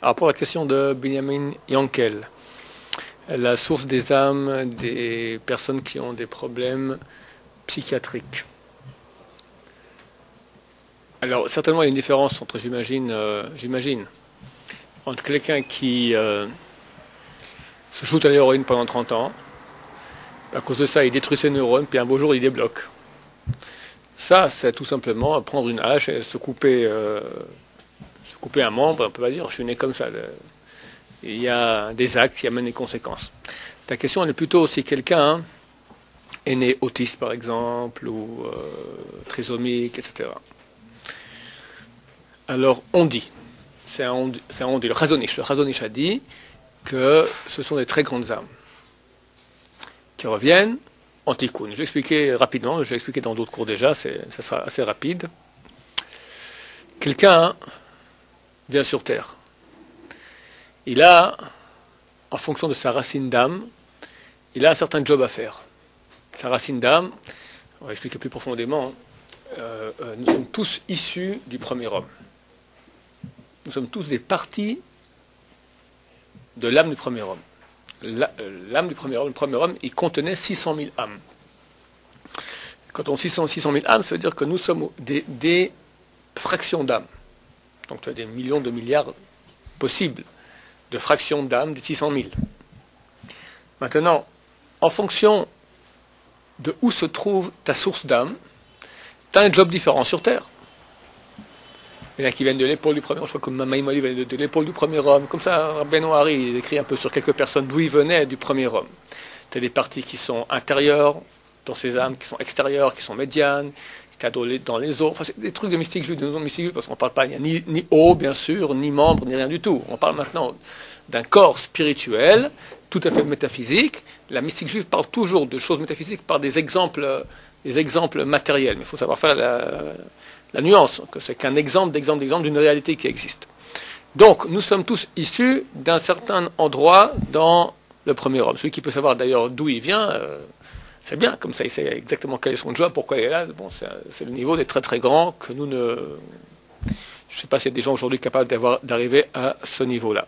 par rapport à la question de Benjamin Yankel, la source des âmes des personnes qui ont des problèmes psychiatriques. Alors, certainement, il y a une différence entre, j'imagine, entre quelqu'un qui se shoot à l'héroïne pendant 30 ans, à cause de ça, il détruit ses neurones, puis un beau jour, il débloque. Ça, c'est tout simplement prendre une hache et se couper un membre, on ne peut pas dire, je suis né comme ça. Il y a des actes qui amènent des conséquences. Ta question, elle est plutôt si quelqu'un est né autiste, par exemple, ou trisomique, etc. Alors, on dit, c'est un on dit, le Chazon Ish a dit que ce sont des très grandes âmes qui reviennent en tikkun. Je vais expliquer rapidement, je vais expliquer dans d'autres cours déjà, ça sera assez rapide. Quelqu'un vient sur Terre. Il a, en fonction de sa racine d'âme, il a un certain job à faire. Sa racine d'âme, on va expliquer plus profondément, nous sommes tous issus du premier homme. Nous sommes tous des parties de l'âme du premier homme. L'âme du premier homme, le premier homme, il contenait 600 000 âmes. Quand on dit 600 000 âmes, ça veut dire que nous sommes des fractions d'âmes. Donc tu as des millions de milliards possibles de fractions d'âmes des 600 000. Maintenant, en fonction de où se trouve ta source d'âme, tu as un job différent sur Terre. Il y en a qui viennent de l'épaule du premier homme, je crois que Maïmonide vient de l'épaule du premier homme. Comme ça, Benoît Hari, il écrit un peu sur quelques personnes d'où il venait du premier homme. Tu as des parties qui sont intérieures dans ces âmes, qui sont extérieures, qui sont médianes, tu as dans les os. Enfin, c'est des trucs de mystique juive, de non-mystique juive, parce qu'on ne parle pas, il n'y a ni eau, bien sûr, ni membre, ni rien du tout. On parle maintenant d'un corps spirituel, tout à fait métaphysique. La mystique juive parle toujours de choses métaphysiques par des exemples matériels. Mais il faut savoir faire la nuance, que c'est qu'un exemple d'une réalité qui existe. Donc, nous sommes tous issus d'un certain endroit dans le premier homme. Celui qui peut savoir d'ailleurs d'où il vient, c'est bien, comme ça il sait exactement quel est son job, pourquoi il est là. Bon, c'est le niveau des très très grands que nous ne... Je ne sais pas s'il y a des gens aujourd'hui capables d'arriver à ce niveau-là.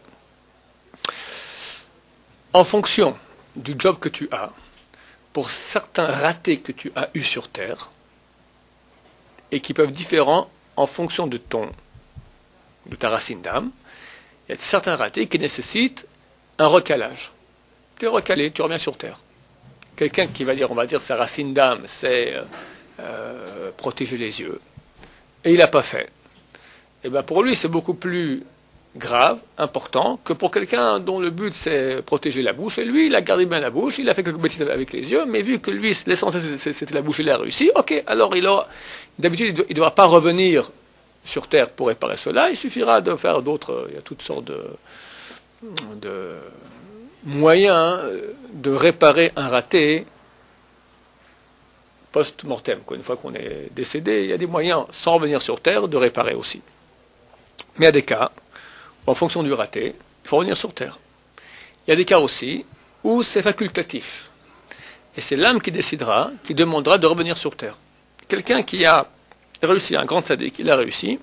En fonction du job que tu as, pour certains ratés que tu as eus sur Terre, et qui peuvent être différents en fonction de ta racine d'âme, il y a certains ratés qui nécessitent un recalage. Tu es recalé, tu reviens sur Terre. Quelqu'un qui va dire, on va dire, sa racine d'âme, c'est protéger les yeux, et il n'a pas fait. Et bien pour lui, c'est beaucoup plus grave, important, que pour quelqu'un dont le but c'est protéger la bouche, et lui, il a gardé bien la bouche, il a fait quelques bêtises avec les yeux, mais vu que lui, l'essentiel c'était la bouche, il a réussi, ok, alors d'habitude, il ne devra pas revenir sur Terre pour réparer cela, il suffira de faire d'autres, il y a toutes sortes de moyens de réparer un raté post-mortem. Une fois qu'on est décédé, il y a des moyens, sans revenir sur Terre, de réparer aussi. Mais il y a des cas, en fonction du raté, il faut revenir sur Terre. Il y a des cas aussi où c'est facultatif. Et c'est l'âme qui décidera, qui demandera de revenir sur Terre. Quelqu'un qui a réussi, un grand tzaddik, il a réussi,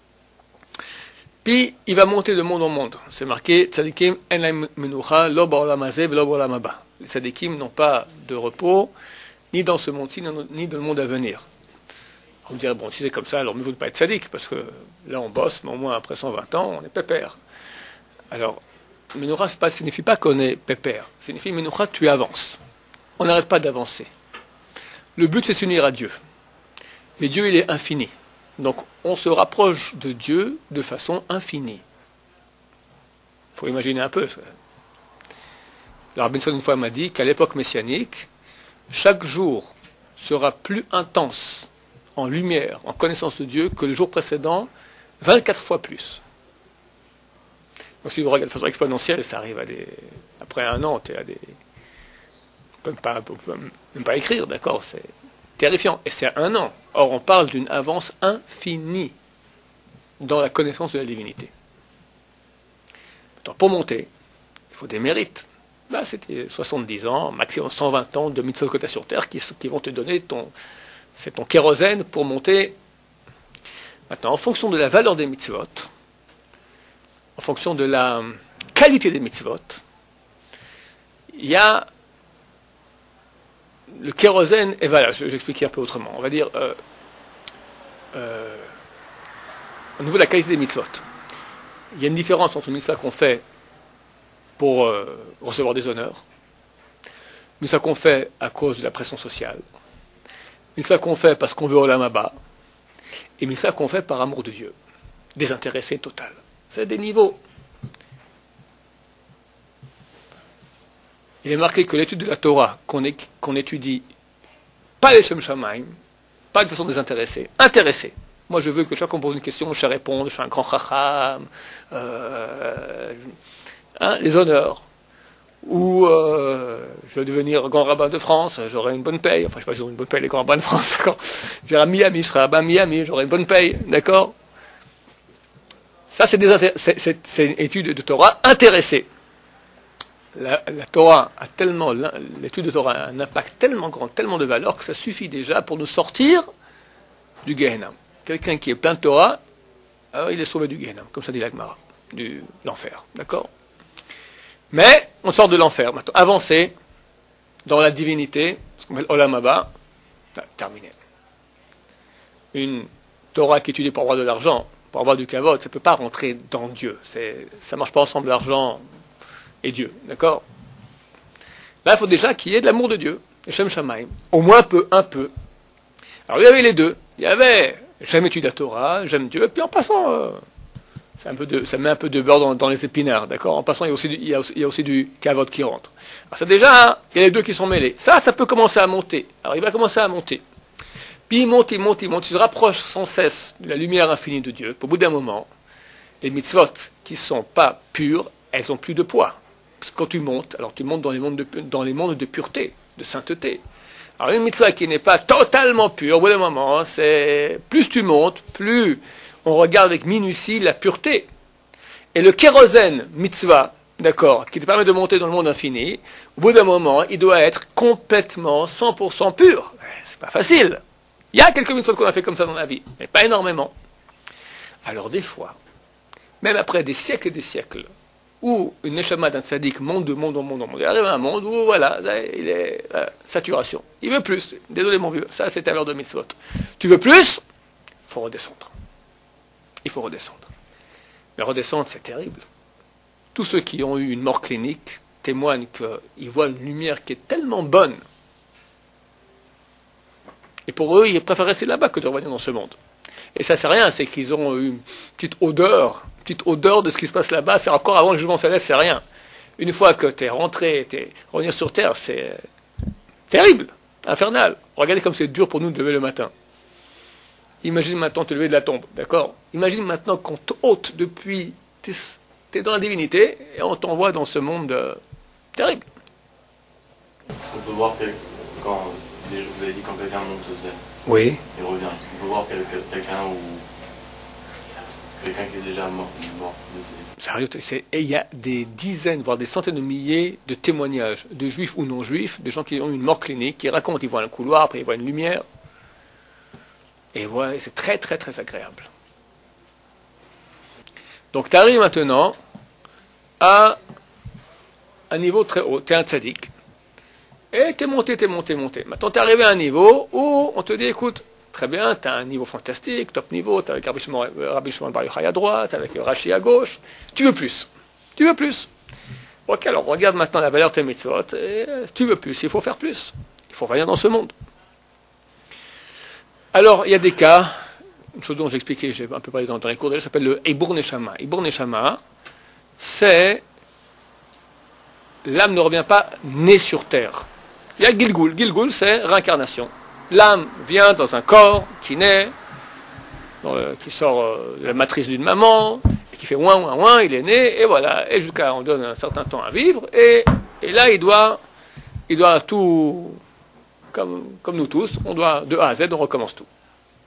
puis il va monter de monde en monde. C'est marqué, tzaddikim en laim menucha, lo ba'olam hazeh velo ba'olam haba. Les tzaddikim n'ont pas de repos, ni dans ce monde-ci, ni dans le monde à venir. On me dirait, bon, si c'est comme ça, alors mieux vaut ne pas être tzaddik, parce que là on bosse, mais au moins après 120 ans, on est pépère. Alors, menucha, ça ne signifie pas qu'on est pépère. Ça signifie, menucha, tu avances. On n'arrête pas d'avancer. Le but, c'est s'unir à Dieu. Mais Dieu, il est infini. Donc, on se rapproche de Dieu de façon infinie. Il faut imaginer un peu. Le Rabbi une fois m'a dit qu'à l'époque messianique, chaque jour sera plus intense en lumière, en connaissance de Dieu, que le jour précédent, 24 fois plus. Donc, si vous regardez de façon exponentielle, ça arrive après un an, tu es à des... On ne peut même pas écrire, d'accord, c'est terrifiant. Et c'est un an. Or, on parle d'une avance infinie dans la connaissance de la divinité. Maintenant, pour monter, il faut des mérites. Là, c'était 70 ans, maximum 120 ans de mitzvot que tu as sur Terre qui vont te donner ton kérosène pour monter. Maintenant, en fonction de la valeur des mitzvot, en fonction de la qualité des mitzvot, il y a le kérosène, et voilà, j'explique un peu autrement. On va dire, au niveau de la qualité des mitzvot, il y a une différence entre une mitzvah qu'on fait pour recevoir des honneurs, une mitzvah qu'on fait à cause de la pression sociale, une mitzvah qu'on fait parce qu'on veut Olam Haba, et une mitzvah qu'on fait par amour de Dieu, désintéressé total. C'est des niveaux. Il est marqué que l'étude de la Torah, qu'on étudie, pas les Shem Shamaim, pas de façon désintéressée, intéressée. Moi, je veux que chaque fois qu'on pose une question, je sais répondre, je suis un grand chacham, les honneurs, ou je vais devenir grand rabbin de France, j'aurai une bonne paye, enfin, je ne sais pas si ils ont une bonne paye, les grands rabbins de France, d'accord. Je vais à Miami, je serai rabbin à Miami, j'aurai une bonne paye, d'accord. Ça, c'est une étude de Torah intéressée. La Torah a tellement, l'étude de Torah a un impact tellement grand, tellement de valeur, que ça suffit déjà pour nous sortir du Gehenna. Quelqu'un qui est plein de Torah, alors il est sauvé du Gehenna, comme ça dit la Gemara, de l'enfer, d'accord. Mais on sort de l'enfer. Maintenant, avancer dans la divinité, ce qu'on appelle Olam Haba, terminé. Une Torah qui étudie pour avoir de l'argent, pour avoir du kavod, ça ne peut pas rentrer dans Dieu. Ça ne marche pas ensemble, l'argent et Dieu, d'accord. Là, il faut déjà qu'il y ait de l'amour de Dieu, le Shem Shamaim, au moins un peu. Alors, il y avait les deux. Il y avait j'aime étudier la Torah, j'aime Dieu, et puis en passant, ça met un peu de beurre dans les épinards, d'accord. En passant, il y a aussi du kavod qui rentre. Alors, ça déjà, il y a les deux qui sont mêlés. Ça peut commencer à monter. Alors, il va commencer à monter. Puis il monte, il se rapproche sans cesse de la lumière infinie de Dieu. Au bout d'un moment, les mitzvot qui ne sont pas pures, elles n'ont plus de poids. Parce que quand tu montes, alors tu montes dans les mondes de pureté, de sainteté. Alors une mitzvah qui n'est pas totalement pure, au bout d'un moment, c'est plus tu montes, plus on regarde avec minutie la pureté. Et le kérosène mitzvah, d'accord, qui te permet de monter dans le monde infini, au bout d'un moment, il doit être complètement 100% pur. C'est pas facile. Il y a quelques mitzvot qu'on a fait comme ça dans la vie, mais pas énormément. Alors des fois, même après des siècles et des siècles, où une neshama d'un tzaddik monte, il arrive à un monde où, voilà, il est saturation. Il veut plus. Désolé mon vieux, ça c'est à l'heure de mitzvot. Tu veux plus? Il faut redescendre. Il faut redescendre. Mais redescendre, c'est terrible. Tous ceux qui ont eu une mort clinique témoignent qu'ils voient une lumière qui est tellement bonne. Et pour eux, ils préfèrent rester là-bas que de revenir dans ce monde. Et ça, c'est rien, c'est qu'ils ont eu une petite odeur de ce qui se passe là-bas. C'est encore avant le jugement céleste, c'est rien. Une fois que tu es rentré, revenir sur Terre, c'est terrible, infernal. Regardez comme c'est dur pour nous de lever le matin. Imagine maintenant te lever de la tombe, d'accord? Imagine maintenant qu'on t'ôte depuis, t'es dans la divinité, et on t'envoie dans ce monde terrible. On peut voir quand, vous avez dit quand quelqu'un monte au ciel, oui. Il revient. Est-ce qu'on peut voir quelqu'un qui est déjà mort décédé? Et il y a des dizaines, voire des centaines de milliers de témoignages de juifs ou non juifs, de gens qui ont eu une mort clinique, qui racontent, ils voient un couloir, après ils voient une lumière. Et voilà, c'est très très très agréable. Donc tu arrives maintenant à un niveau très haut, tu es un tzaddik, et tu es monté. Maintenant tu es arrivé à un niveau où on te dit, écoute, très bien, tu as un niveau fantastique, top niveau, tu es avec Rabbi Shimon Bar Yochai à droite, avec Rashi à gauche, tu veux plus. Ok, alors regarde maintenant la valeur de tes mitzvot, et tu veux plus, il faut faire plus. Il faut revenir dans ce monde. Alors, il y a des cas, une chose dont j'ai expliqué, j'ai un peu parlé dans les cours déjà, ça s'appelle le Eibur Neshama. Eibur Neshama, c'est l'âme ne revient pas née sur terre. Il y a Gilgul. Gilgul, c'est réincarnation. L'âme vient dans un corps qui naît, qui sort de la matrice d'une maman, et qui fait ouin, ouin, ouin, il est né, et voilà. Et jusqu'à, on donne un certain temps à vivre, et là, il doit tout, comme nous tous, on doit, de A à Z, on recommence tout.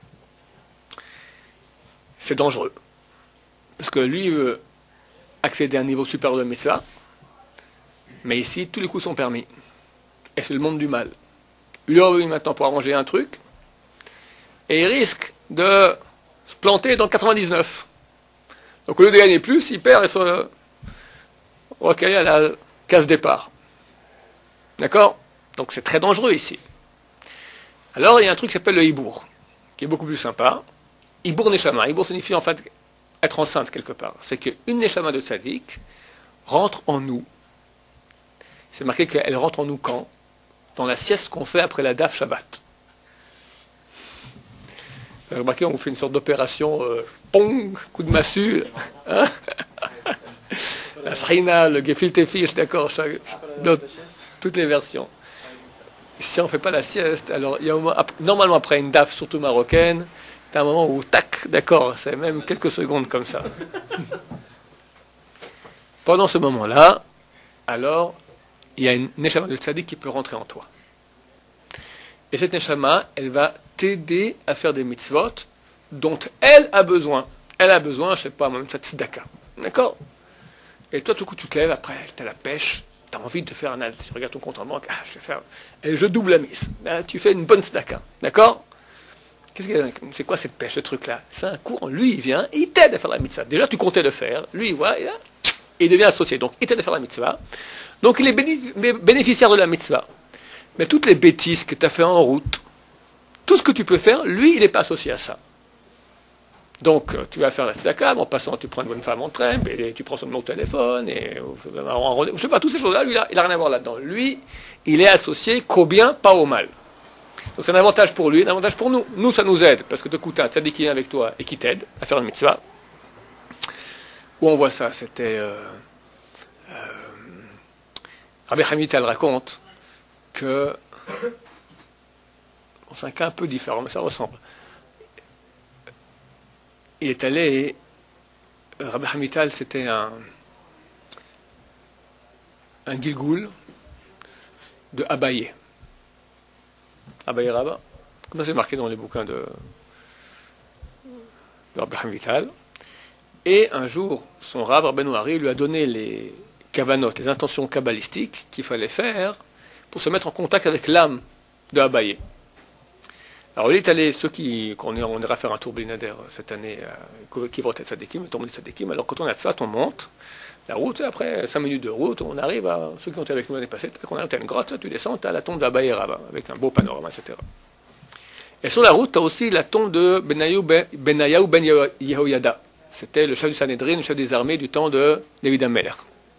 C'est dangereux. Parce que lui, il veut accéder à un niveau supérieur de mitzvah, mais ici, tous les coups sont permis. Et c'est le monde du mal. Il est revenu maintenant pour arranger un truc, et il risque de se planter dans 99. Donc au lieu de gagner plus, il perd et se recaler à la case départ. D'accord? Donc c'est très dangereux ici. Alors il y a un truc qui s'appelle le hibour, qui est beaucoup plus sympa. Hibour neshama. Hibour signifie en fait être enceinte quelque part. C'est qu'une neshama de tzaddik rentre en nous. C'est marqué qu'elle rentre en nous quand? Dans la sieste qu'on fait après la daf Shabbat. Vous avez remarqué, on vous fait une sorte d'opération, pong, coup de massue. Hein? La srina, le gefilte fish, d'accord, toutes les versions. Si on ne fait pas la sieste, alors il y a normalement après une daf, surtout marocaine, il y a un moment où, tac, d'accord, c'est même quelques secondes comme ça. Pendant ce moment-là, alors, il y a une neshama de tzaddik qui peut rentrer en toi. Et cette neshama, elle va t'aider à faire des mitzvot dont elle a besoin. Elle a besoin, je ne sais pas, même sa tzedaka. D'accord? Et toi, tout coup, tu te lèves, après, tu as la pêche, tu as envie de faire tu regardes ton compte en banque, je vais faire, et je double la mise. Là, tu fais une bonne tzedaka. D'accord? C'est quoi cette pêche, ce truc-là? C'est un cours, lui, il vient, il t'aide à faire la mitzvah. Déjà, tu comptais le faire, lui, il voit, et il devient associé. Donc, il t'aide à faire la mitzvah. Donc, il est bénéficiaire de la mitzvah. Mais toutes les bêtises que tu as fait en route, tout ce que tu peux faire, lui, il n'est pas associé à ça. Donc, tu vas faire la tzedaka, en passant, tu prends une bonne femme en train, et tu prends son numéro de téléphone, et je ne sais pas, toutes ces choses-là, lui, il n'a rien à voir là-dedans. Lui, il est associé qu'au bien, pas au mal. Donc, c'est un avantage pour lui, un avantage pour nous. Nous, ça nous aide, parce que de coup, tu as un tzaddik qui vient avec toi et qui t'aide à faire une mitzvah. Où on voit ça, c'était... Rabbi Hamital raconte que, c'est un cas un peu différent, mais ça ressemble. Il est allé, Rabbi Hamital, c'était un Gilgoul de Abaye. Abaye Rabba, comme ça c'est marqué dans les bouquins de Rabbi Hamital. Et un jour, son Rav, Rabbi Noari, lui a donné les kavanotes, les intentions kabbalistiques qu'il fallait faire pour se mettre en contact avec l'âme de Abaye. Alors, il est allé, on ira faire un tour Blinader cette année, qui vont être Tzadikim, le tour de Tzadikim. Alors, quand on a ça, on monte la route, et après 5 minutes de route, on arrive à, ceux qui ont été avec nous l'année passée, on arrive à une grotte, tu descends, tu as la tombe d'Abaye Rabba, avec un beau panorama, etc. Et sur la route, tu as aussi la tombe de Benayahu ben Yehoyada. C'était le chef du Sanhédrin, le chef des armées du temps de David Ameler.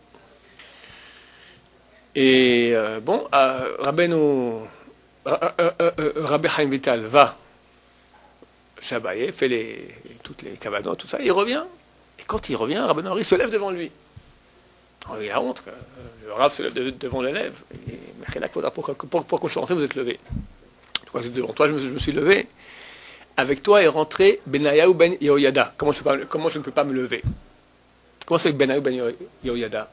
Et Rabbi Chaim Vital va chez Abaye, fait toutes les cavanos, tout ça, et il revient. Et quand il revient, Rabbi Noari se lève devant lui. Alors, il a honte, le Rav se lève devant l'élève. Et pourquoi je suis rentré, vous êtes levé. Devant toi, je me suis levé. Avec toi est rentré Benayahu ben Yehoyada. Comment je ne peux pas me lever? Comment c'est que Benayahu ben Yehoyada?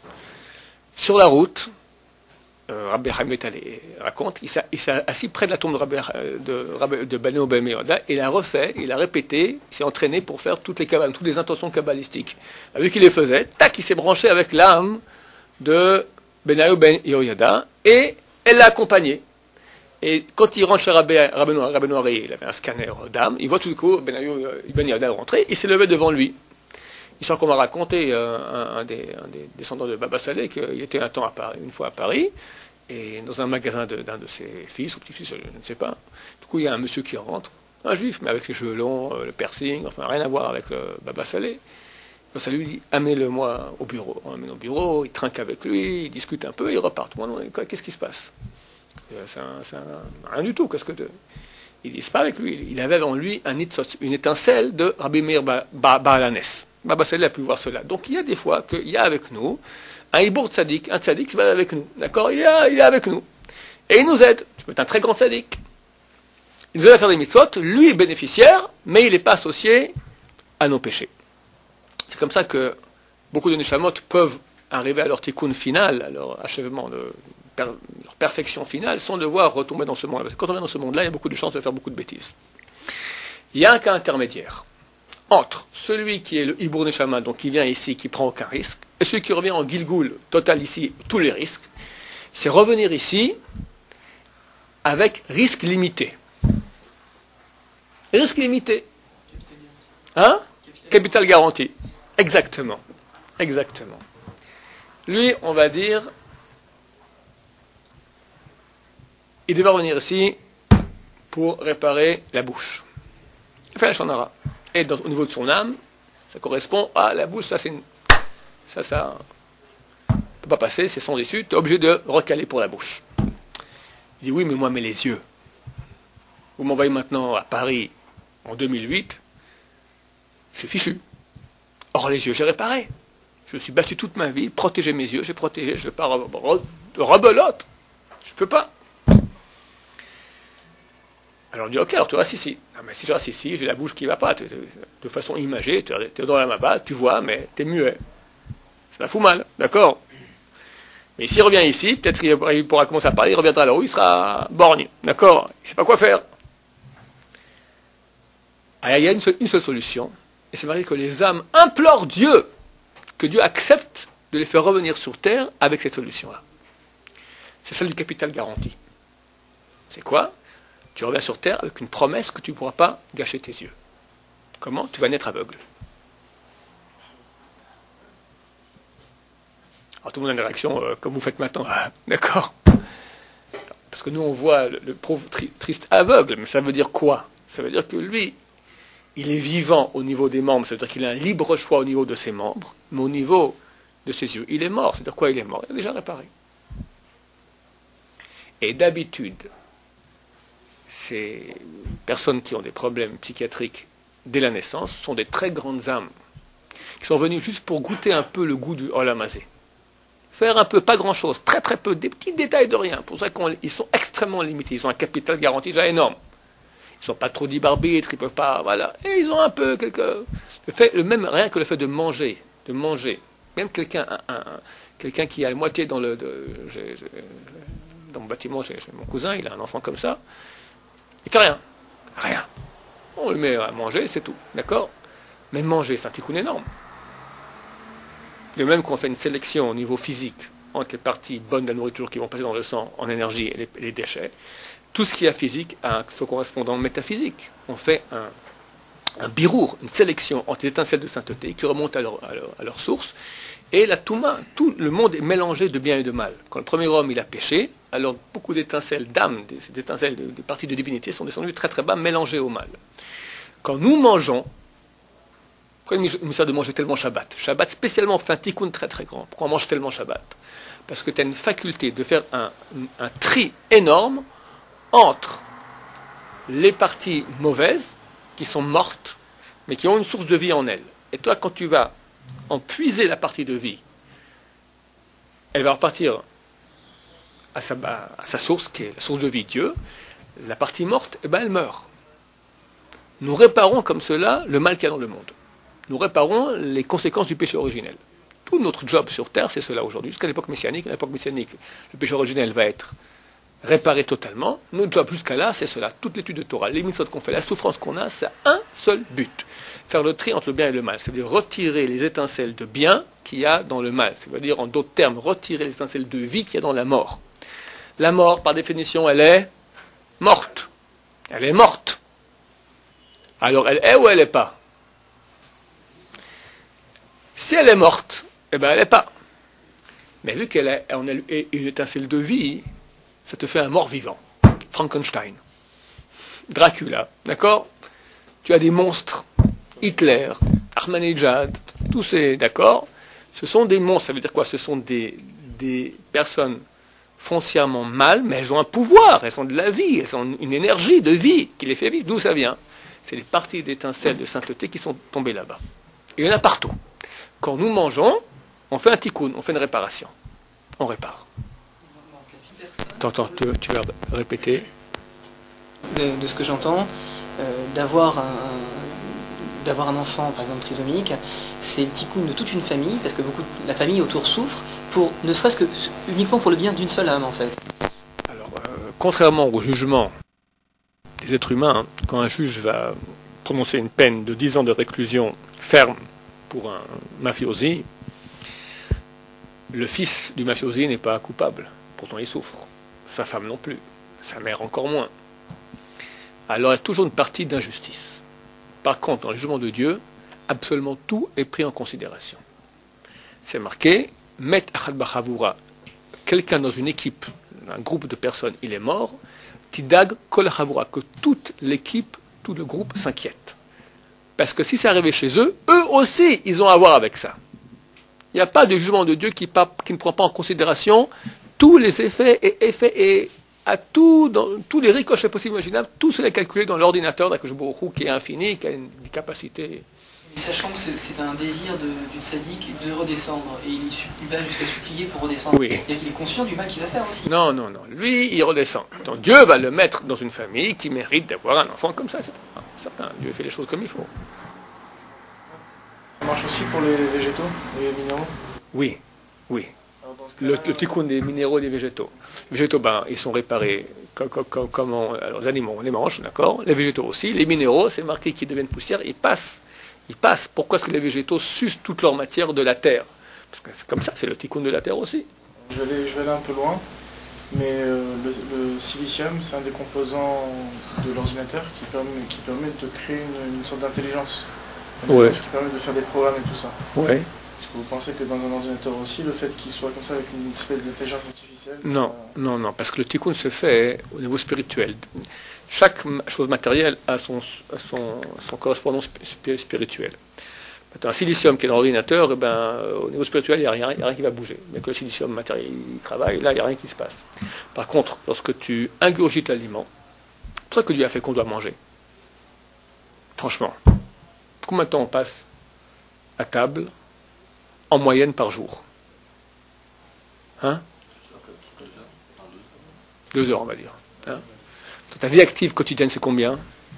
Sur la route, Rabbi Chaim Vital raconte, il s'est assis près de la tombe de Benayahu ben Yehoyada, et il a répété, il s'est entraîné pour faire toutes les intentions kabbalistiques. Vu qu'il les faisait, tac, il s'est branché avec l'âme de Benayahu ben Yehoyada, et elle l'a accompagné. Et quand il rentre chez Rabbi Noari, il avait un scanner d'âme, il voit tout du coup Benayahu ben Yehoyada rentrer, il s'est levé devant lui. Histoire qu'on m'a raconté, un des descendants de Baba Saleh, qu'il était une fois à Paris, et dans un magasin d'un de ses fils, ou petits-fils, je ne sais pas. Du coup, il y a un monsieur qui rentre, un juif, mais avec les cheveux longs, le piercing, enfin rien à voir avec Baba Saleh. Donc ça lui dit, amenez-le-moi au bureau. On l'amène au bureau, il trinque avec lui, il discute un peu, il repart. Qu'est-ce qui se passe? Rien du tout. Il dit, c'est pas avec lui. Il avait en lui une étincelle de Rabbi Meir Baalanes. Baba Saleh a pu voir cela. Donc il y a des fois qu'il y a avec nous un hibour tzaddik, un tzaddik qui va avec nous. D'accord? Il est avec nous. Et il nous aide. Tu peux être un très grand tzaddik. Il nous aide à faire des mitzvot. Lui est bénéficiaire, mais il n'est pas associé à nos péchés. C'est comme ça que beaucoup de neshamot peuvent arriver à leur tikkun final, à leur achèvement, leur perfection finale, sans devoir retomber dans ce monde-là. Parce que quand on est dans ce monde-là, il y a beaucoup de chances de faire beaucoup de bêtises. Il y a un cas intermédiaire entre celui qui est le Hibour Neshama, donc qui vient ici, qui prend aucun risque, et celui qui revient en Gilgoul, total ici, tous les risques, c'est revenir ici avec risque limité. Risque limité. Hein? Capital garanti. Exactement. Exactement. Lui, on va dire, il devait revenir ici pour réparer la bouche. Il fait la Shonara. Et au niveau de son âme, ça correspond à la bouche, ça c'est une... Ça ne peut pas passer, c'est sans issue, tu es obligé de recaler pour la bouche. Il dit oui, mais moi, mais les yeux. Vous m'envoyez maintenant à Paris en 2008, je suis fichu. Or, les yeux, j'ai réparé. Je me suis battu toute ma vie, protégé mes yeux, j'ai protégé, je ne vais pas rebelote. Je ne peux pas. Alors on dit, ok, alors tu restes ici. Non, mais si je reste ici, j'ai la bouche qui ne va pas. De façon imagée, tu es dans la mabat, tu vois, mais tu es muet. Ça fout mal, d'accord? Mais s'il revient ici, peut-être il pourra commencer à parler, il reviendra là-haut, il sera borgne, d'accord? Il ne sait pas quoi faire. Alors, il y a une seule solution, et c'est vrai que les âmes implorent Dieu, que Dieu accepte de les faire revenir sur terre avec cette solution-là. C'est celle du capital garanti. C'est quoi? Tu reviens sur terre avec une promesse que tu ne pourras pas gâcher tes yeux. Comment? Tu vas naître aveugle. Alors tout le monde a une réaction comme vous faites maintenant. Ah, d'accord. Parce que nous on voit le pauvre triste aveugle, mais ça veut dire quoi? Ça veut dire que lui, il est vivant au niveau des membres, c'est-à-dire qu'il a un libre choix au niveau de ses membres, mais au niveau de ses yeux, il est mort. C'est-à-dire quoi? Il est mort. Il a déjà réparé. Et d'habitude, ces personnes qui ont des problèmes psychiatriques dès la naissance sont des très grandes âmes qui sont venues juste pour goûter un peu le goût du Olamazé. Faire un peu, pas grand-chose, très très peu, des petits détails de rien. Pour ça qu'ils sont extrêmement limités. Ils ont un capital garanti déjà énorme. Ils ne sont pas trop libres arbitres, ils ne peuvent pas, voilà. Et ils ont un peu même rien que le fait de manger. Même quelqu'un qui a la moitié dans dans mon bâtiment, j'ai mon cousin, il a un enfant comme ça. Il fait rien. Rien. On le met à manger, c'est tout. D'accord? Mais manger, c'est un tikkun énorme. De même qu'on fait une sélection au niveau physique entre les parties bonnes de la nourriture qui vont passer dans le sang en énergie et les déchets, tout ce qui est physique a un correspondant métaphysique. On fait un birour, une sélection entre les étincelles de sainteté qui remontent à leur source, et la Touma, tout le monde est mélangé de bien et de mal. Quand le premier homme il a péché, alors beaucoup d'étincelles d'âme, des étincelles des parties de divinité sont descendues très très bas, mélangées au mal. Quand nous mangeons, pourquoi il nous sert de manger tellement Shabbat? Shabbat spécialement, on fait un tikkun très très grand. Pourquoi on mange tellement Shabbat? Parce que tu as une faculté de faire un tri énorme entre les parties mauvaises, qui sont mortes, mais qui ont une source de vie en elles. Et toi, quand tu vas en puiser la partie de vie, elle va repartir à sa source, qui est la source de vie, Dieu. La partie morte, eh ben, elle meurt. Nous réparons comme cela le mal qu'il y a dans le monde. Nous réparons les conséquences du péché originel. Tout notre job sur Terre, c'est cela aujourd'hui. Jusqu'à l'époque messianique, le péché originel va être réparé totalement. Notre job jusqu'à là, c'est cela. Toute l'étude de Torah, les mitzvot qu'on fait, la souffrance qu'on a, c'est un seul but. Faire le tri entre le bien et le mal. C'est-à-dire retirer les étincelles de bien qu'il y a dans le mal. C'est-à-dire, en d'autres termes, retirer les étincelles de vie qu'il y a dans la mort. La mort, par définition, elle est morte. Elle est morte. Alors, elle est ou elle n'est pas? Si elle est morte, eh bien, elle n'est pas. Mais vu qu'elle est une étincelle de vie, ça te fait un mort-vivant. Frankenstein. Dracula. D'accord? Tu as des monstres. Hitler, Ahmadinejad, tous ces, d'accord? Ce sont des monstres. Ça veut dire quoi? Ce sont des personnes foncièrement mal, mais elles ont un pouvoir, elles ont de la vie, elles ont une énergie de vie qui les fait vivre. D'où ça vient? C'est les parties d'étincelles de sainteté qui sont tombées là-bas. Et il y en a partout. Quand nous mangeons, on fait un tikkun, on fait une réparation. On répare. T'entends, tu vas répéter? De ce que j'entends, d'avoir un enfant, par exemple, trisomique, c'est le tikkun de toute une famille, parce que la famille autour souffre, ne serait-ce que uniquement pour le bien d'une seule âme, en fait. Alors, contrairement au jugement des êtres humains, quand un juge va prononcer une peine de 10 ans de réclusion ferme pour un mafiosi, le fils du mafiosi n'est pas coupable, pourtant il souffre. Sa femme non plus, sa mère encore moins. Alors il y a toujours une partie d'injustice. Par contre, dans le jugement de Dieu, absolument tout est pris en considération. C'est marqué, Met Achad Bachavura, quelqu'un dans une équipe, un groupe de personnes, il est mort, Tidag Kol Chavura, que toute l'équipe, tout le groupe s'inquiète. Parce que si c'est arrivé chez eux, eux aussi, ils ont à voir avec ça. Il n'y a pas de jugement de Dieu qui ne prend pas en considération tous les effets et à tous les ricochets possibles et imaginables, tout cela est calculé dans l'ordinateur d'Akadosh Baruch Hu qui est infini, qui a une capacité. Et sachant que c'est un désir d'une sadique de redescendre, et il va jusqu'à supplier pour redescendre. Oui. Et qu'il est conscient du mal qu'il va faire aussi. Non. Lui, il redescend. Donc Dieu va le mettre dans une famille qui mérite d'avoir un enfant comme ça. C'est certain. Dieu fait les choses comme il faut. Ça marche aussi pour les végétaux, les minéraux? Oui. Alors, dans ce Le cas-là, tikkun des minéraux et des végétaux. Les végétaux, ils sont réparés comment. Alors, les animaux, on les mange, d'accord. Les végétaux aussi. Les minéraux, c'est marqué qu'ils deviennent poussière, ils passent. Pourquoi est-ce que les végétaux sucent toute leur matière de la terre? Parce que c'est comme ça, c'est le tikkun de la terre aussi. je vais aller un peu loin, mais le silicium, c'est un des composants de l'ordinateur qui permet de créer une sorte d'intelligence. Ouais. Qui permet de faire des programmes et tout ça. Ouais. Est-ce que vous pensez que dans un ordinateur aussi, le fait qu'il soit comme ça avec une espèce d'intelligence artificielle... Non, parce que le tikkun se fait au niveau spirituel. Chaque chose matérielle a son correspondant spirituel. Maintenant, un silicium qui est dans l'ordinateur, au niveau spirituel, il n'y a rien qui va bouger. Mais que le silicium matériel il travaille, là, il n'y a rien qui se passe. Par contre, lorsque tu ingurgites l'aliment, c'est pour ça que Dieu a fait qu'on doit manger. Franchement, combien de temps on passe à table en moyenne par jour? 2 heures, on va dire. Ta vie active quotidienne, c'est combien?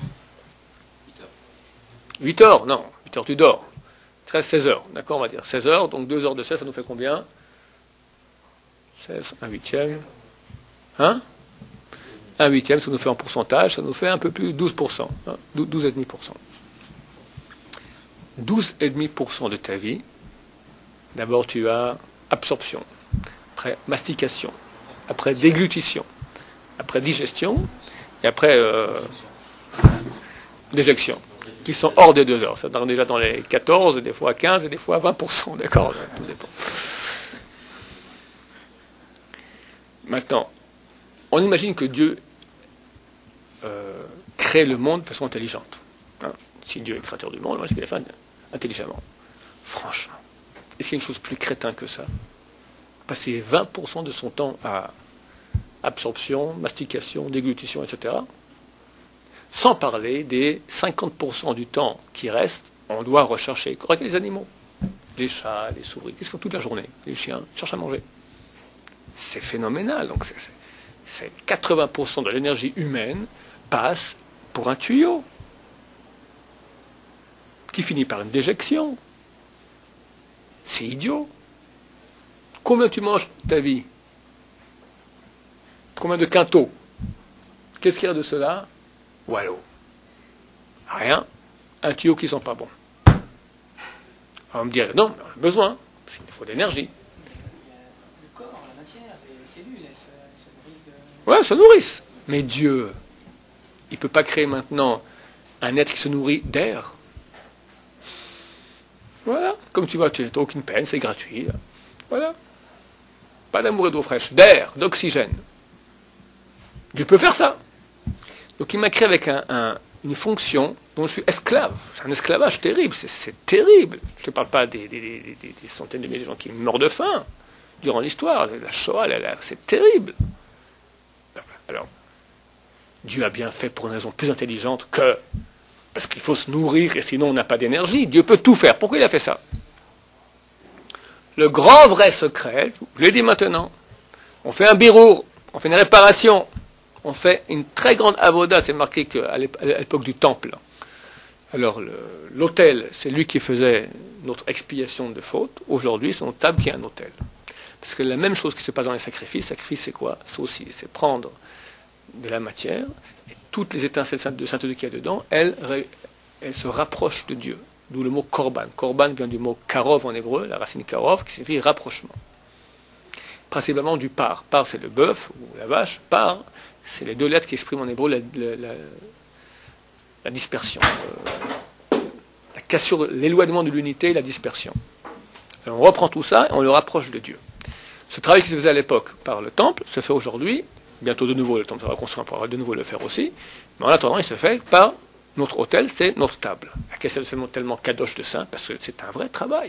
8 heures, non. 8 heures, tu dors. 16 heures, d'accord, on va dire. 16 heures, donc 2 heures de 16, ça nous fait combien? 16, un huitième. Un huitième, ça nous fait en pourcentage, ça nous fait un peu plus 12%. 12,5%. 12,5% de ta vie, d'abord tu as absorption, après mastication, après déglutition, après digestion, et après déjection, qui sont hors des 2 heures. Ça donne déjà dans les 14, des fois 15, et des fois 20%, d'accord, tout dépend. Maintenant, on imagine que Dieu crée le monde de façon intelligente. Si Dieu est créateur du monde, c'est qu'il a fait intelligemment. Franchement, est-ce qu'il y a une chose plus crétin que ça? Passer 20% de son temps à absorption, mastication, déglutition, etc. Sans parler des 50% du temps qui reste, on doit rechercher. Regardez les animaux, les chats, les souris, qu'est-ce qu'ils font toute la journée? Les chiens cherchent à manger. C'est phénoménal. Donc c'est 80% de l'énergie humaine passe pour un tuyau qui finit par une déjection. C'est idiot. Combien tu manges ta vie? Combien de quintaux? Qu'est-ce qu'il y a de cela? Wallo. Rien. Un tuyau qui ne sent pas bon. On va me dire, non, on a besoin. Parce qu'il faut de l'énergie. Le corps, la matière, les cellules, elles se nourrissent de... Ouais, se nourrissent. Mais Dieu, il ne peut pas créer maintenant un être qui se nourrit d'air. Voilà. Comme tu vois, tu n'as aucune peine, c'est gratuit. Là. Voilà. Pas d'amour et d'eau fraîche. D'air, d'oxygène. Dieu peut faire ça. Donc il m'a créé avec une fonction dont je suis esclave. C'est un esclavage terrible, c'est terrible. Je ne te parle pas des centaines de milliers de gens qui meurent de faim durant l'histoire. La Shoah, c'est terrible. Alors, Dieu a bien fait pour une raison plus intelligente que parce qu'il faut se nourrir et sinon on n'a pas d'énergie. Dieu peut tout faire. Pourquoi il a fait ça? Le grand vrai secret, je l'ai dit maintenant, on fait un birour, on fait une réparation, on fait une très grande avoda, c'est marqué qu'à l'époque du temple. Alors l'autel, c'est lui qui faisait notre expiation de faute. Aujourd'hui, c'est notre table qui est un autel. Parce que la même chose qui se passe dans les sacrifices, c'est quoi? C'est aussi, c'est prendre de la matière, et toutes les étincelles de sainteté qu'il y a dedans, elles se rapprochent de Dieu. D'où le mot korban. Korban vient du mot karov en hébreu, la racine karov, qui signifie rapprochement. Principalement du par. Par, c'est le bœuf ou la vache. Par, c'est les 2 lettres qui expriment en hébreu la dispersion, la qu'assure l'éloignement de l'unité et la dispersion. Alors on reprend tout ça et on le rapproche de Dieu. Ce travail qui se faisait à l'époque par le temple se fait aujourd'hui, bientôt de nouveau le temple sera construit, on pourra de nouveau le faire aussi, mais en attendant il se fait par notre autel, c'est notre table. À quel c'est tellement kadosh de saint, parce que c'est un vrai travail.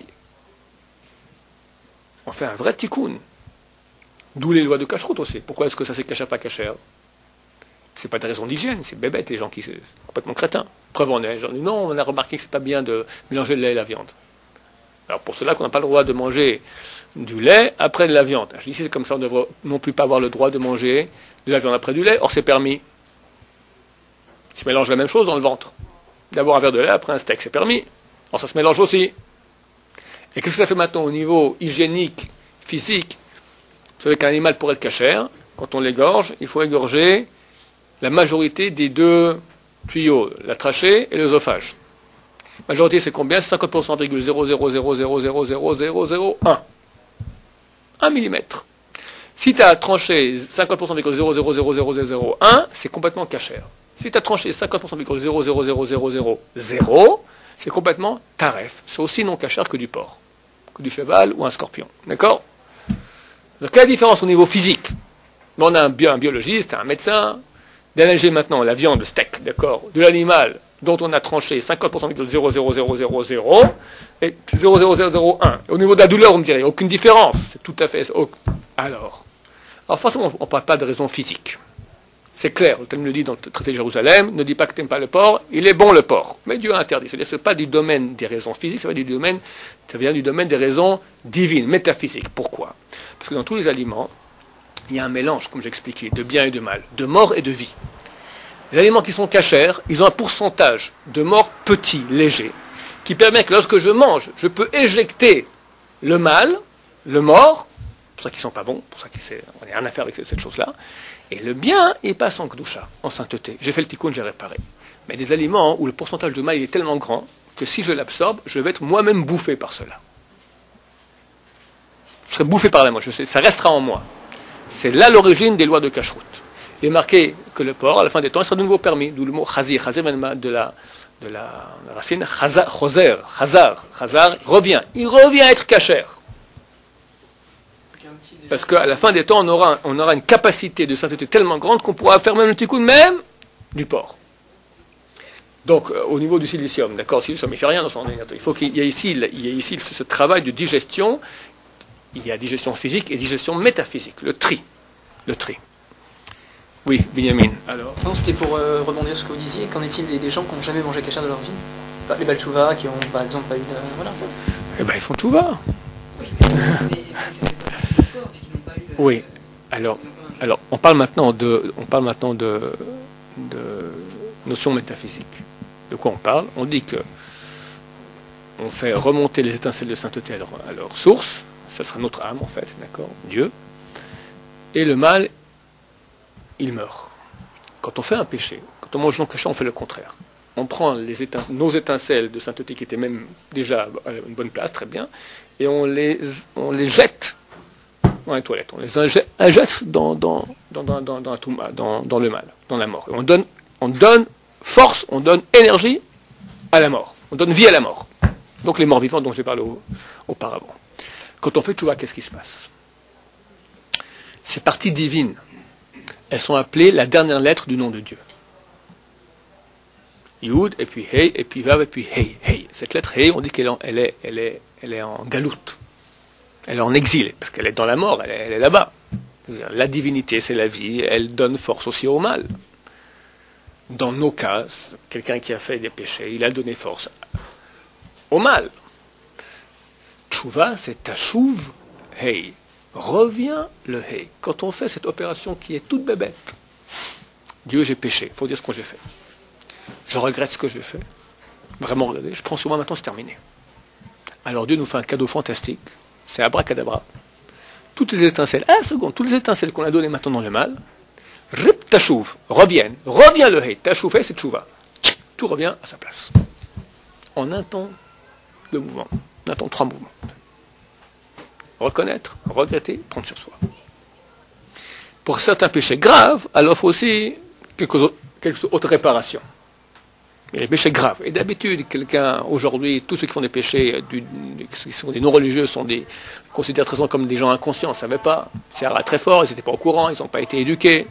On fait un vrai tikkun. D'où les lois de cacheroute aussi. Pourquoi est-ce que ça c'est cachère pas cachère? C'est pas des raisons d'hygiène, c'est bébête les gens qui sont complètement crétins. Preuve en est, non, on a remarqué que c'est pas bien de mélanger le lait et la viande. Alors pour cela qu'on n'a pas le droit de manger du lait après de la viande. Je dis c'est comme ça, on ne devrait non plus pas avoir le droit de manger de la viande après du lait, or c'est permis. Ils se mélangent la même chose dans le ventre. D'abord un verre de lait, après un steak, c'est permis. Or ça se mélange aussi. Et qu'est-ce que ça fait maintenant au niveau hygiénique, physique? Vous savez qu'un animal pour être cachère, quand on l'égorge, il faut égorger la majorité des deux tuyaux, la trachée et l'œsophage. Majorité c'est combien? C'est 50%,000000001. 1 millimètre. Si tu as tranché 50%,0000001, c'est complètement cachère. Si tu as tranché 50%,0000000, c'est complètement taref. C'est aussi non cachère que du porc, que du cheval ou un scorpion. D'accord? Donc, quelle est la différence au niveau physique? On a un biologiste, un médecin, d'analyser maintenant la viande, le steak, d'accord, de l'animal dont on a tranché 50%,00000 et 0,0001. Au niveau de la douleur, on me dirait, aucune différence. C'est tout à fait... Alors forcément, on ne parle pas de raison physique. C'est clair, le Talmud le dit dans le traité de Jérusalem, ne dit pas que tu n'aimes pas le porc, il est bon le porc. Mais Dieu a interdit. C'est-à-dire que ce n'est pas du domaine des raisons physiques, ça vient du domaine des raisons divines, métaphysiques. Pourquoi? Parce que dans tous les aliments, il y a un mélange, comme j'expliquais, de bien et de mal, de mort et de vie. Les aliments qui sont cachères, ils ont un pourcentage de mort petit, léger, qui permet que lorsque je mange, je peux éjecter le mal, le mort, pour ça qu'ils ne sont pas bons, pour ça qu'on n'a rien à faire avec cette chose-là, et le bien, il passe en kedusha, en sainteté. J'ai fait le tikkun, j'ai réparé. Mais des aliments où le pourcentage de mal il est tellement grand que si je l'absorbe, je vais être moi-même bouffé par cela. Je serai bouffé par la moi, ça restera en moi. C'est là l'origine des lois de cacheroute. Il est marqué que le porc, à la fin des temps, il sera de nouveau permis, d'où le mot chazir. Chazir de la racine choser, chazar, revient. Il revient à être cachère. Parce qu'à la fin des temps, on aura une capacité de sainteté tellement grande qu'on pourra faire même le tikkun même du porc. Donc, au niveau du silicium, d'accord, le silicium, il ne fait rien dans son ordinateur. Il faut qu'il y ait ici ce travail de digestion. Il y a digestion physique et digestion métaphysique, le tri. Oui, Binyamin. Alors non, c'était pour rebondir sur ce que vous disiez. Qu'en est-il des gens qui n'ont jamais mangé cachère de leur vie? Les Balchouva qui ont, par exemple, pas eu de... Voilà. Eh bien, ils font tchouva. Oui, mais c'est pas corps, puisqu'ils n'ont pas eu de... Oui. Alors, on parle maintenant de notions métaphysiques. De quoi on parle? On dit que on fait remonter les étincelles de sainteté à leur source. Ça sera notre âme, en fait, d'accord, Dieu. Et le mal, il meurt. Quand on fait un péché, quand on mange non caché, on fait le contraire. On prend nos étincelles de sainteté qui étaient même déjà à une bonne place, très bien, et on les jette dans les toilettes. On les injecte dans le mal, dans la mort. Et on donne force, on donne énergie à la mort. On donne vie à la mort. Donc les morts vivants dont j'ai parlé auparavant. Quand on fait tchouva, qu'est-ce qui se passe? Ces parties divines, elles sont appelées la dernière lettre du nom de Dieu. Yud, et puis Hey, et puis Vav, et puis Hey. Hey. Cette lettre Hey, on dit qu'elle est en galoute. Elle est en exil, parce qu'elle est dans la mort, elle est là-bas. La divinité, c'est la vie, elle donne force aussi au mal. Dans nos cas, quelqu'un qui a fait des péchés, il a donné force au mal. Tchouva, c'est Tachouv, Hey. Revient le Hey. Quand on fait cette opération qui est toute bébête, Dieu, j'ai péché, il faut dire ce que j'ai fait. Je regrette ce que j'ai fait. Vraiment regretter. Je prends sur moi maintenant, c'est terminé. Alors Dieu nous fait un cadeau fantastique. C'est abracadabra. Toutes les étincelles, toutes les étincelles qu'on a données maintenant dans le mal, rip tachouv, revient le Hey. Tachouv, c'est tchouva. Tout revient à sa place. En un temps de mouvement. On attend 3 mouvements. Reconnaître, regretter, prendre sur soi. Pour certains péchés graves, alors il faut aussi quelques autres réparations. Et les péchés graves. Et d'habitude, quelqu'un, aujourd'hui, tous ceux qui font des péchés, qui sont des non-religieux, considèrent très souvent comme des gens inconscients, ils ne savaient pas. C'est très fort, ils n'étaient pas au courant, ils n'ont pas été éduqués.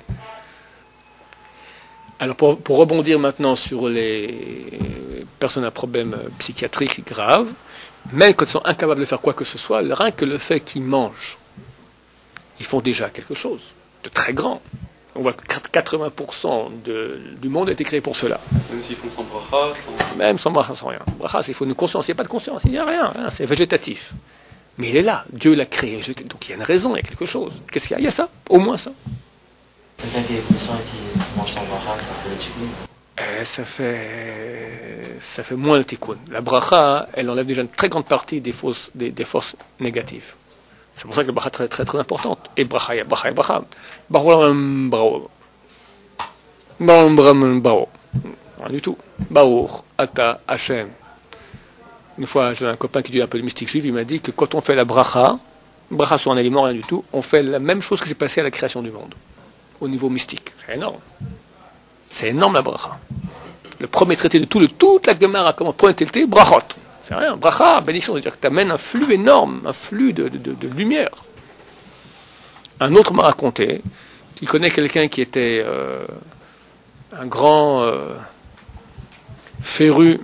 Alors, pour rebondir maintenant sur les personnes à problèmes psychiatriques graves, même quand ils sont incapables de faire quoi que ce soit, rien que le fait qu'ils mangent, ils font déjà quelque chose de très grand. On voit que 80% du monde a été créé pour cela. Même s'ils font sans bracha, Même sans bracha, sans rien. Bracha, il faut une conscience. Il n'y a pas de conscience, il n'y a rien. C'est végétatif. Mais il est là. Dieu l'a créé. Donc il y a une raison, il y a quelque chose. Qu'est-ce qu'il y a? Il y a ça. Au moins ça. Quelqu'un qui est conscient et qui mange sans bracha, ça fait le tikkun? Ça fait moins le tikkun. La bracha, elle enlève déjà une très grande partie des forces négatives. C'est pour ça que la bracha est très, très, très importante. Et bracha, il y a bracha et bracha. Baruch bravo. Bravo. Rien du tout. Baruch, Ata, Hashem. Une fois, j'ai un copain qui dit un peu de mystique juif, il m'a dit que quand on fait la bracha sur un aliment, rien du tout, on fait la même chose qui s'est passé à la création du monde. Au niveau mystique. C'est énorme. C'est énorme la bracha. Le premier traité de toute la Gemara, comment point était brachot. C'est rien, bracha, bénédiction, c'est-à-dire que tu amènes un flux énorme, un flux de lumière. Un autre m'a raconté qu'il connaît quelqu'un qui était un grand féru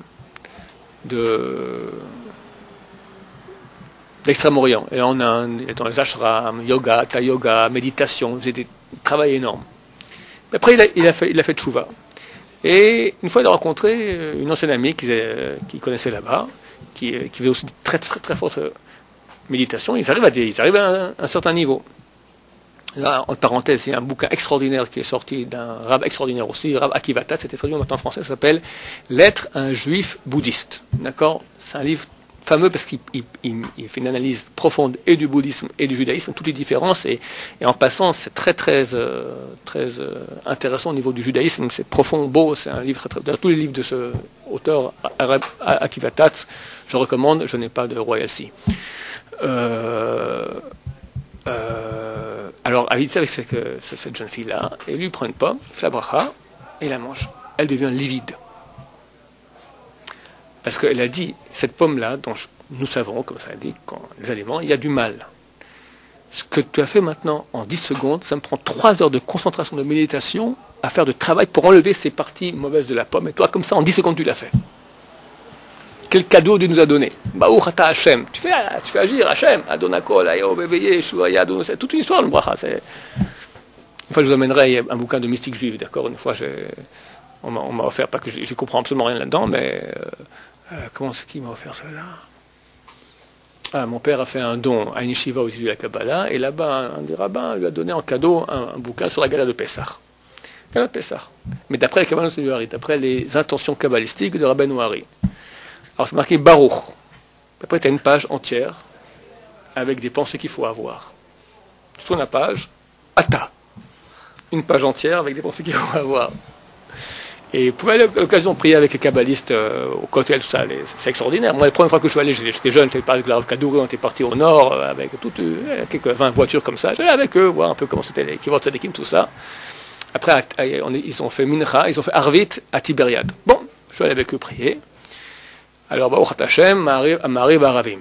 d'Extrême-Orient. Et en Inde, dans les ashrams, yoga, hatha yoga, méditation, il faisait des travail énormes. Après, il a fait tchouva. Et une fois, il a rencontré une ancienne amie qui connaissait là-bas, qui faisait aussi de très, très, très forte méditation. Ils arrivent à un certain niveau. Là, en parenthèse, il y a un bouquin extraordinaire qui est sorti d'un rabbin extraordinaire aussi, Rav Akiva Tatz, c'était traduit maintenant en français, ça s'appelle L'être un juif bouddhiste. D'accord? C'est un livre fameux parce qu'il fait une analyse profonde et du bouddhisme et du judaïsme, toutes les différences, et en passant, c'est très, très, très intéressant au niveau du judaïsme, c'est profond, beau, c'est un livre très, très, tous les livres de ce auteur, Rav Akiva Tatz, je recommande, je n'ai pas de royalty. Alors, elle était avec cette jeune fille-là, et lui prend une pomme, il fait la bracha, et la mange. Elle devient livide. Parce qu'elle a dit, cette pomme-là, dont nous savons, comme ça elle dit, quand les aliments, il y a du mal. Ce que tu as fait maintenant en 10 secondes, ça me prend 3 heures de concentration, de méditation, à faire de travail pour enlever ces parties mauvaises de la pomme, et toi, comme ça, en 10 secondes, tu l'as fait. Quel cadeau Dieu nous a donné. Baruch ata Hashem. Tu fais agir Hashem. Adonakol, Ayo, Beveye, Shuaya, Adonai. C'est toute une histoire, le bracha. Une fois, je vous amènerai un bouquin de mystique juive, d'accord? Une fois, on m'a offert, pas que je comprends absolument rien là-dedans, mais comment c'est qui m'a offert cela? Mon père a fait un don à une yeshiva au de la Kabbalah, et là-bas, un des rabbins lui a donné en cadeau un bouquin sur la gala de Pessah. Gala de Pessah. Mais d'après la Kabbalah de Hari, d'après les intentions kabbalistiques de Rabbeinu Hari. Alors c'est marqué Baruch. Après, tu as une page entière avec des pensées qu'il faut avoir. Sur la page, Ata. Une page entière avec des pensées qu'il faut avoir. Et vous pouvez avoir l'occasion de prier avec les kabbalistes au côté, tout ça, c'est extraordinaire. Moi, la première fois que je suis allé, j'étais jeune, j'étais avec la Rav Kadouri, on était parti au nord, avec quelques 20 voitures comme ça. J'allais avec eux, voir un peu comment c'était les Kivot Tzadikim, tout ça. Après, ils ont fait Mincha, ils ont fait Arvit à Tibériade. Bon, je suis allé avec eux prier. Alors, Baruch Hashem, Ma'ariv Aravim.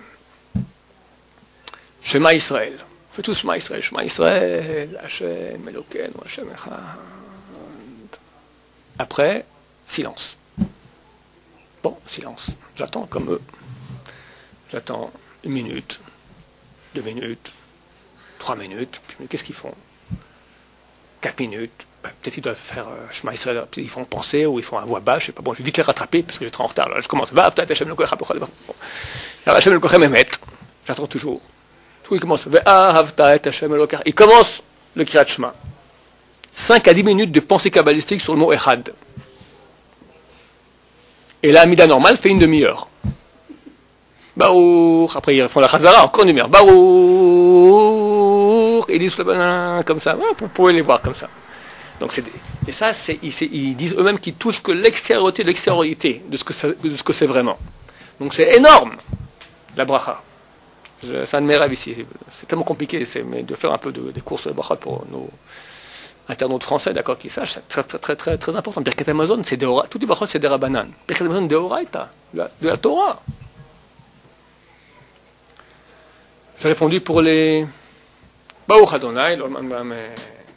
Shema Israël. On fait tous Shema Israël. Shema Israël, Hashem, Elokeinu, Hashem Echad. Après, silence. Bon, silence. J'attends comme eux. J'attends 1 minute, 2 minutes, 3 minutes. Puis, qu'est-ce qu'ils font? 4 minutes. Peut-être qu'ils doivent faire Shema Israël, peut-être ils font penser ou ils font à voix basse, je sais pas. Bon, je vais vite les rattraper parce que je vais être en retard. Alors, je commence. Va, peut-être Hashem Elokechem. Alors Hashem Elokechem Emet. J'attends toujours. Tout il commence. Il commence le Kriyat Shema. 5 à 10 minutes de pensée kabbalistique sur le mot Echad. Et la Amida normale fait une demi-heure. Baruch. Après ils font la Chazara, encore une demi-heure. Baruch. Ils disent comme ça. Vous pouvez les voir comme ça. Donc et ça, ils disent eux-mêmes qu'ils touchent que l'extériorité de ce que c'est vraiment. Donc c'est énorme, la bracha. C'est un de mes rêves ici. C'est tellement compliqué mais de faire un peu des courses de bracha pour nos internaute français, d'accord, qui sache, c'est très, très, très, très, très important. Birkat Amazon, c'est tout les brachot, c'est des Rabbanan. Birkat Amazon, Deoraita, de la Torah. J'ai répondu pour les Baruch Adonai, l'Olam